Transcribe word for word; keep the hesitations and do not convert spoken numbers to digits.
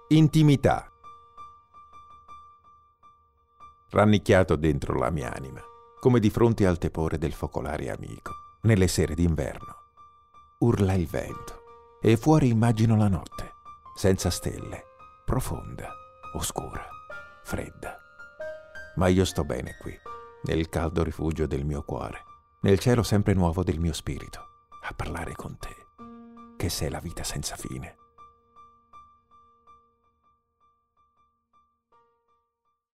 Intimità. Rannicchiato dentro la mia anima, come di fronte al tepore del focolare amico, nelle sere d'inverno. Urla il vento e fuori immagino la notte, senza stelle, profonda, oscura, fredda. Ma io sto bene qui, nel caldo rifugio del mio cuore, nel cielo sempre nuovo del mio spirito, a parlare con te, che sei la vita senza fine.